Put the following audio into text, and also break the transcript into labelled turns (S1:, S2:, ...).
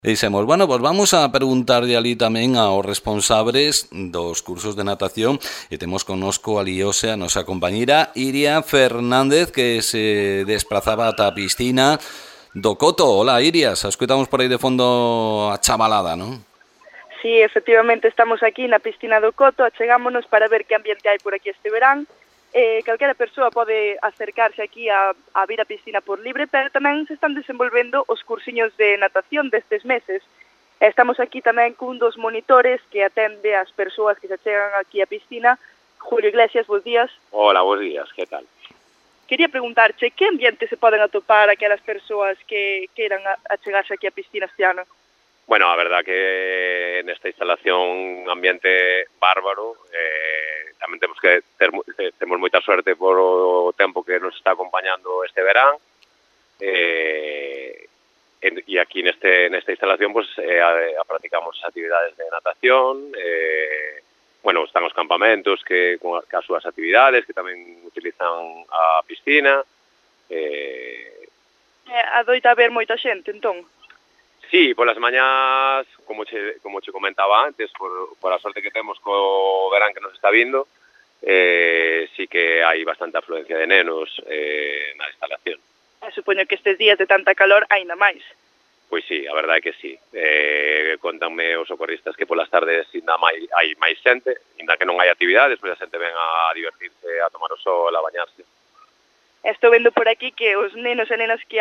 S1: Dixemos, bueno, pois vamos a preguntarlle ali tamén aos responsables dos cursos de natación e temos connosco ali hoxe a nosa compañeira Iria Fernández que se desplazaba ata a piscina do Coto. Hola, Iria, xa escoitamos por aí de fondo a chavalada, non?
S2: Sí, efectivamente estamos aquí na piscina do Coto, achegámonos para ver que ambiente hai por aquí este verán. Calquera persoa pode acercarse aquí a vir a piscina por libre, pero tamén se están desenvolvendo os cursiños de natación destes meses. Estamos aquí tamén cun dos monitores que atende as persoas que se achegan aquí á piscina. Julio Iglesias, bons días.
S3: Hola, bons días, que tal?
S2: Quería preguntarche, que ambiente se poden atopar aquelas persoas que queiran achegarse aquí á piscina este ano?
S3: Bueno, a verdad que nesta instalación un ambiente bárbaro, tamén temos que temos moita suerte por o tempo que nos está acompañando este verán, e aquí nesta instalación pues, practicamos actividades de natación, bueno, están os campamentos que as súas actividades, que tamén utilizan a piscina.
S2: Adoita haber moita xente, entón?
S3: Sí, polas mañás, como che comentaba antes, por a sorte que temos co verán que nos está vindo, sí que hai bastante afluencia de nenos na instalación.
S2: Supoño que estes días de tanta calor aínda máis.
S3: Pois sí, a verdade é que sí. Contanme os socorristas que polas tardes ainda hai máis xente, ainda que non hai actividades, pois a xente ven a divertirse, a tomar o sol, a bañarse.
S2: Estou vendo por aquí que os nenos e nenas que